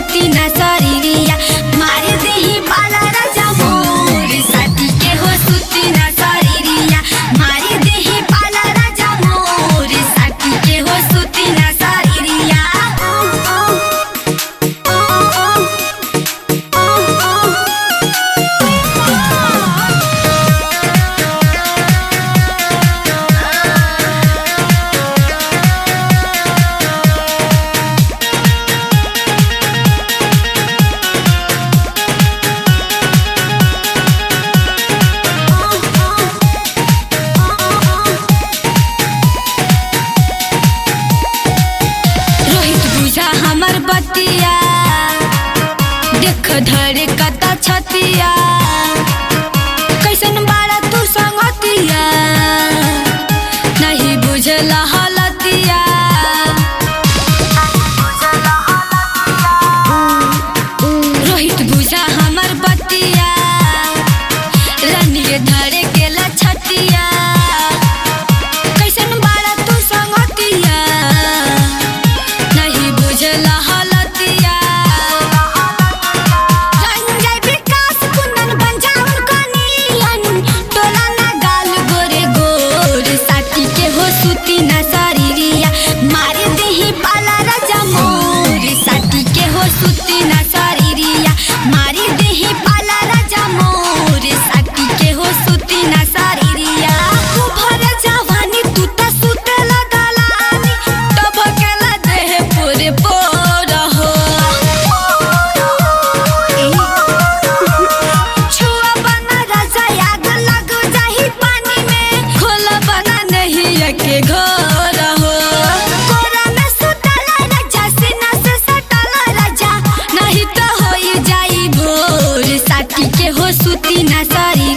सुती ना शरीरिया मारी देही पाला राजा मोर साथी के हो सुती ना शरीरिया मारी देही पाला राजा मोर साथी के हो सुती ना शरीरिया हमर बतिया देख धरे कता छतिया कैसन बाड़ा तू संगतिया नहीं बुझला हालतिया रोहित बुझा हमर बतिया रनिए धरे केला छतिया कैसन बाड़ा तू संगतिया सुती ना शरीरिया मारी देही पाला राजा मोर साथी के हो सुती ना शरीरिया मारी देही पाला राजा मोर साथी के हो सुती ना शरीरिया तू भर जवानी तू त सुतेला दलानी तब केला देह पूरे पोर हो छुआ बना राजा आग लग जाही पानी में खोला बना नहीं के घर हो कोरा में सुतला राजा सीना से सटला राजा नहीं तो होई जाई भोर साथी के हो सुती ना शरीर